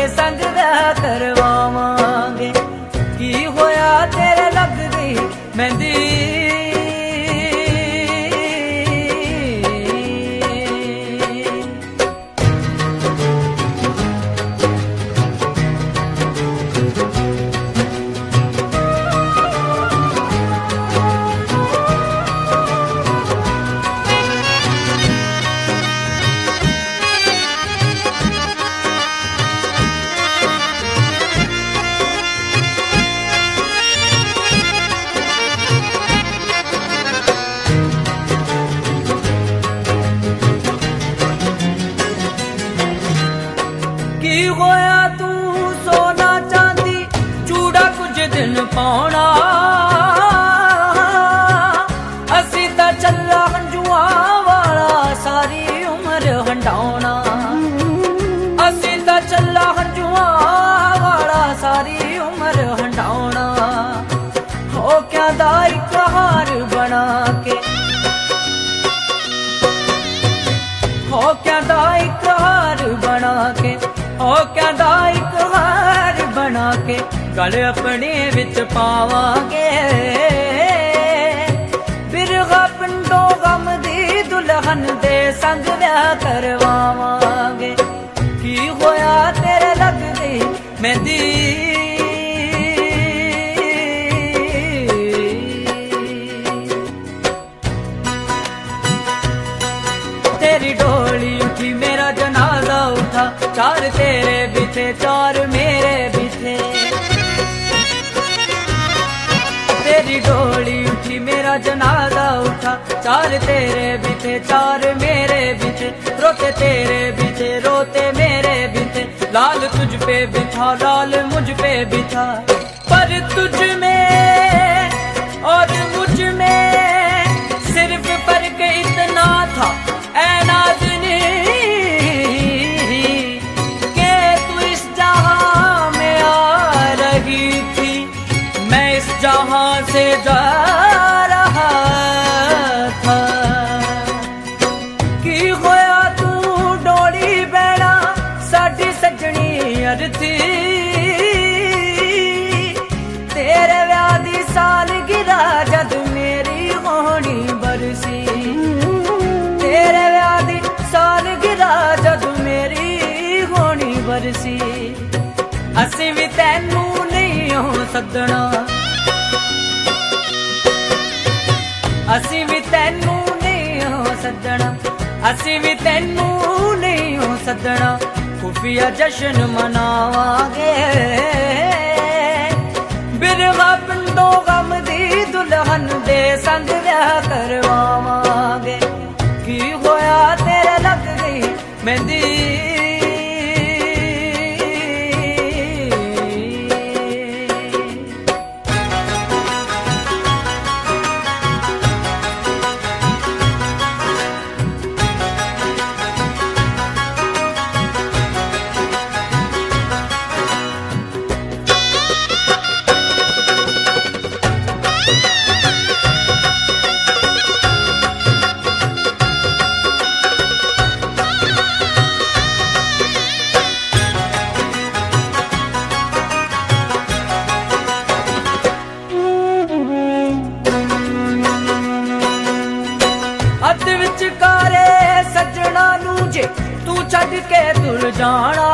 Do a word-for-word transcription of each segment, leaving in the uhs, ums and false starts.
संग विआह करवावांगे। की होया तेरे लग गई मेहंदी की होया तू सोना चांदी चूड़ा कुछ दिन पाउना। असी तां चला हंजुआ वाला सारी उम्र हंडाउना। असी तां चला हंजुआ वाला सारी उम्र हंडाउना। हो क्या दा इक हार बना के, हो क्या दा इक हार बना के, हो क्या दा इक हार बना के गल अपने विच पावांगे। बिरगा पिंडो गम दी दुल्हन दे संग विआह करवावांगे। की होया तेरे लग गई मेहंदी तेरी डोली उठी मेरा जनाजा उठा। चार तेरे बिथे चार मेरे बिथे, तेरी डोली उठी मेरा जनाजा उठा। चार तेरे बिथे चार मेरे बिथे, रोते तेरे बिथे रोते मेरे बिथे। लाल तुझ पे बिठा लाल मुझ पे बिठा, पर तुझ में और मुझ में सिर्फ फर्क इतना था ऐ नाज़नी के तू इस जहां में आ रही थी, मैं इस जहां से जा रहा था। की होया तू डोली बैणा साडी सजनी अरथी। तेरे विआह दी सालगिरह जद मेरी होनी बरसी। तेरे विआह दी सालगिरह जद मेरी होनी बरसी। असी भी तैनू नहीं हो सदना, असी भी तैनू नहीं हो सदना, असी भी तैनू नहीं हो सदना। खुफिया जश्न मनावांगे। बिरगा पिंडो गम दी दुल्हन दे संग विआह करवावांगे। की होया तेरे लग गई मेहंदी अद विचकारे सजना नू जे तू छड़ के तुर जाना।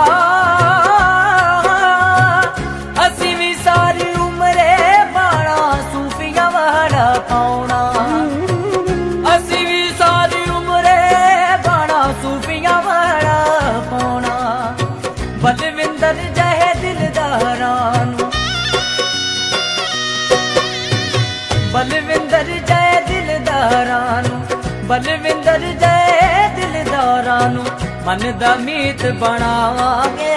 असी भी सारी उम्रे बाणा सूफिया वाला पाउना। असी भी सारी उम्रे बाणा सूफिया वाला पाउना। बलविंदर जहे दिलदारां नू, बलविंदर जय दिलदारां नू, बलविंदर जय दिलदारां नू मन दा मीत बनावांगे।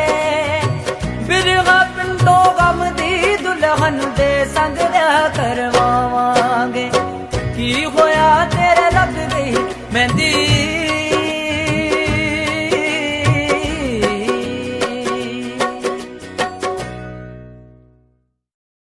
बिरगा पिंडो गम दी दुल्हन दे संग विआह करवा